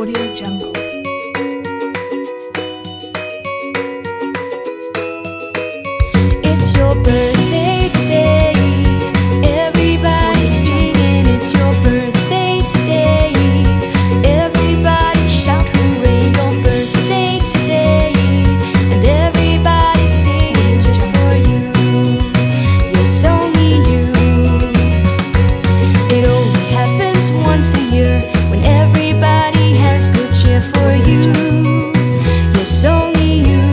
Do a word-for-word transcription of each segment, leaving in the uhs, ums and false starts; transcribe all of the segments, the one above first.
Audio Jungle. It's your birthday today. Everybody singing, it's your birthday today. Everybody shout hooray, your birthday today. And everybody singing just for you. Yes, only you. It only happens once a year, when everybody has good cheer for you. Yes, only you.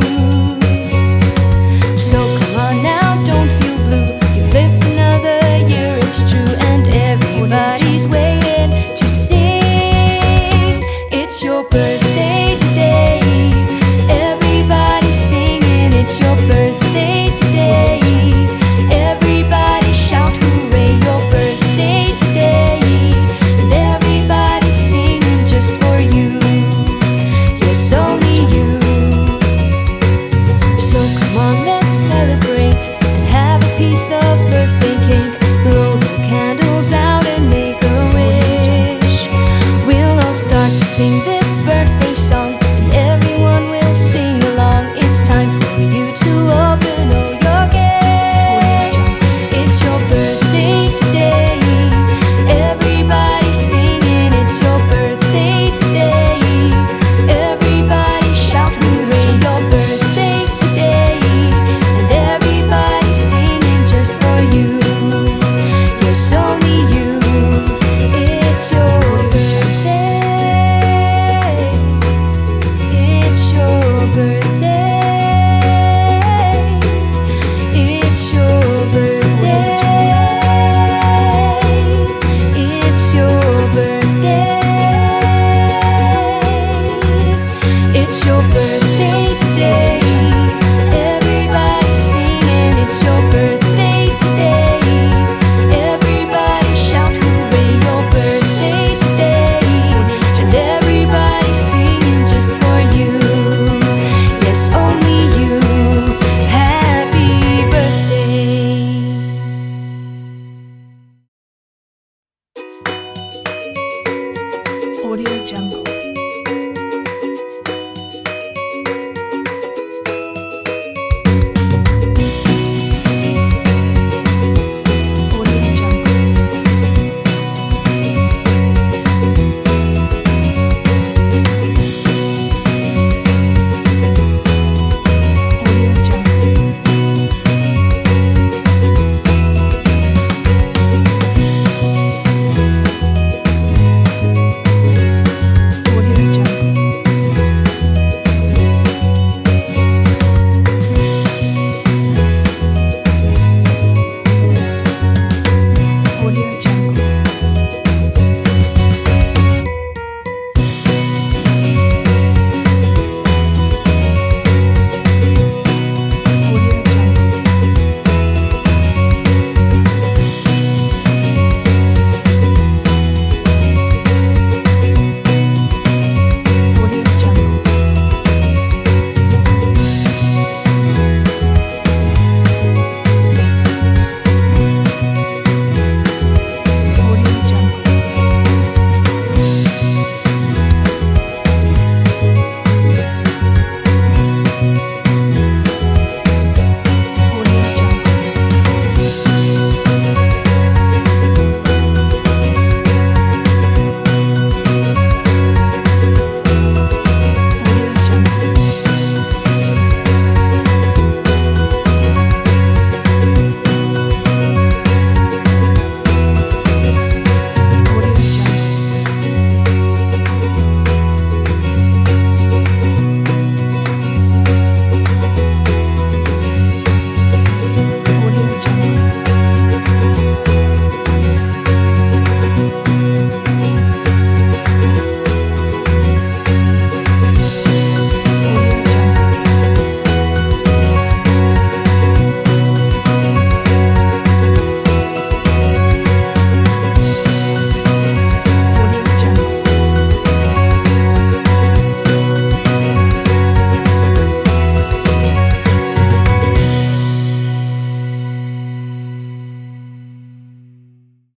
So come on now, don't feel blue. You've lived another year, it's true. And everybody's waiting to sing. It's your birthday today. Everybody singing, it's your birthday today. Everybody shout hooray, your birthday today. And everybody singing just for you. Yes, only you. So come on, let's celebrate and have a piece of birthday cake. Blow the candles out and make a wish. We'll all start to sing this birthday song, and everyone will sing along. It's time for you to open all your gifts. It's your birthday today. Everybody singing, it's your birthday today. Everybody shout hooray, your birthday today. And everybody singing just for you. Yes, only you. It's your birthday. It's your birthday. It's your birthday. It's your birthday. It's your birthday today. Everybody singing, it's your birthday today. Everybody shout hooray, your birthday today. And everybody singing just for you. Yes, only you. Happy birthday. Audio Jungle.